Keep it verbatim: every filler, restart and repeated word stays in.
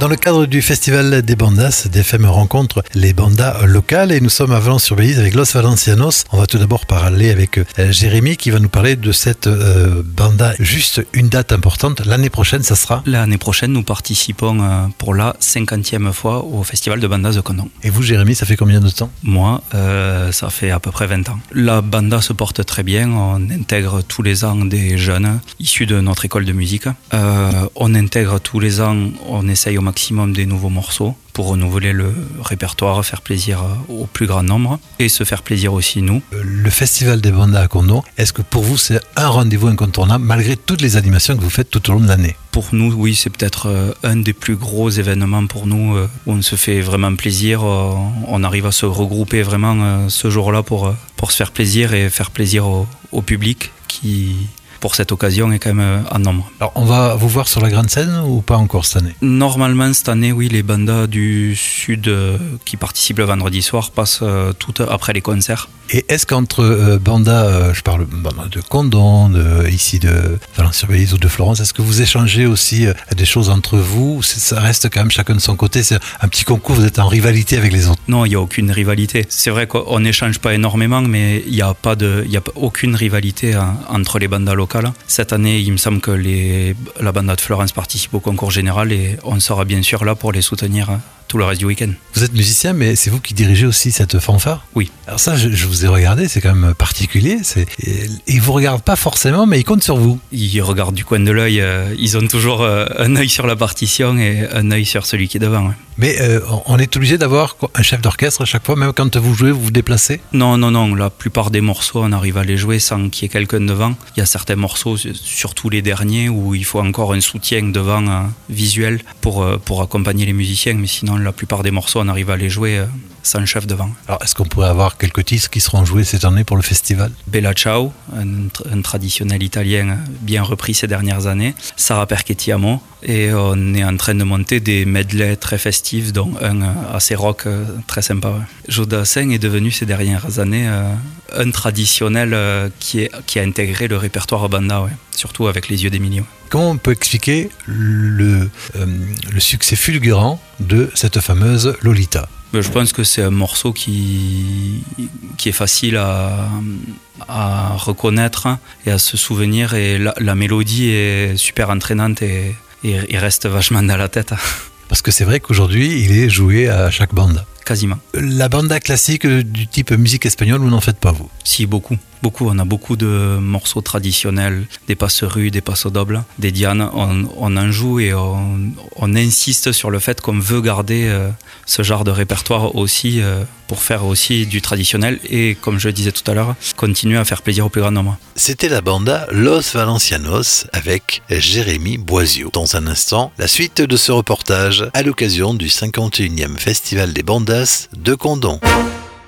Dans le cadre du Festival des Bandas, D F M rencontre les bandas locales et nous sommes à Valence-sur-Belize avec Los Valencianos. On va tout d'abord parler avec euh, Jérémy qui va nous parler de cette euh, banda. Juste une date importante, l'année prochaine, ça sera? L'année prochaine, nous participons euh, pour la cinquantième fois au Festival de Bandas de Condom. Et vous, Jérémy, ça fait combien de temps? Moi, euh, ça fait à peu près vingt ans. La banda se porte très bien, on intègre tous les ans des jeunes issus de notre école de musique. Euh, on intègre tous les ans, on essaye au maximum des nouveaux morceaux pour renouveler le répertoire, faire plaisir au plus grand nombre et se faire plaisir aussi nous. Le Festival des Bandas à Condom, est-ce que pour vous c'est un rendez-vous incontournable malgré toutes les animations que vous faites tout au long de l'année? Pour nous, oui, c'est peut-être un des plus gros événements pour nous où on se fait vraiment plaisir. On arrive à se regrouper vraiment ce jour-là pour, pour se faire plaisir et faire plaisir au, au public qui, pour cette occasion, est quand même en nombre. Alors, on va vous voir sur la grande scène ou pas encore cette année? Normalement, cette année, oui, les bandas du Sud euh, qui participent le vendredi soir passent euh, tout après les concerts. Et est-ce qu'entre euh, bandas, euh, je parle banda de Condom, de, ici de Valence-sur-Belize ou de Florence, est-ce que vous échangez aussi euh, des choses entre vous ou ça reste quand même chacun de son côté? C'est un petit concours, vous êtes en rivalité avec les autres? Non, il n'y a aucune rivalité. C'est vrai qu'on n'échange pas énormément, mais il n'y a, pas de, il y a aucune rivalité hein, entre les bandas locales. Cette année, il me semble que les, la banda de Florence participe au concours général et on sera bien sûr là pour les soutenir tout le reste du week-end. Vous êtes musicien, mais c'est vous qui dirigez aussi cette fanfare? Oui. Alors ça, je, je vous ai regardé, c'est quand même particulier. C'est, ils ne vous regardent pas forcément, mais ils comptent sur vous. Ils regardent du coin de l'œil. Euh, ils ont toujours euh, un œil sur la partition et un œil sur celui qui est devant. Ouais. Mais euh, on est obligé d'avoir un chef d'orchestre à chaque fois, même quand vous jouez, vous vous déplacez? Non, non, non. La plupart des morceaux, on arrive à les jouer sans qu'il y ait quelqu'un devant. Il y a certains morceaux, surtout les derniers, où il faut encore un soutien devant euh, visuel pour, euh, pour accompagner les musiciens. Mais sinon, la plupart des morceaux, on arrive à les jouer euh, sans chef devant. Alors, est-ce qu'on pourrait avoir quelques titres qui seront joués cette année pour le festival? Bella Ciao, un, un traditionnel italien bien repris ces dernières années. Sarà perché ti amo. Et on est en train de monter des medleys très festifs, dont un assez rock, très sympa. Ouais. Jodassin est devenu ces dernières années euh, un traditionnel euh, qui, est, qui a intégré le répertoire banda, ouais. Surtout avec Les Yeux d'Emilio. Ouais. Comment on peut expliquer le, euh, le succès fulgurant de cette fameuse Lolita? Je pense que c'est un morceau qui, qui est facile à, à reconnaître et à se souvenir. Et la, la mélodie est super entraînante et Et il reste vachement dans la tête. Parce que c'est vrai qu'aujourd'hui, il est joué à chaque bande. Quasiment. La banda classique du type musique espagnole, vous n'en faites pas, vous? Si, beaucoup. Beaucoup. On a beaucoup de morceaux traditionnels, des passerues, des passodobles, des dianes. On, on en joue et on, on insiste sur le fait qu'on veut garder euh, ce genre de répertoire aussi euh, pour faire aussi du traditionnel et, comme je le disais tout à l'heure, continuer à faire plaisir au plus grand nombre. C'était la banda Los Valencianos avec Jérémy Boisio. Dans un instant, la suite de ce reportage à l'occasion du cinquante et unième Festival des Bandas de Condom.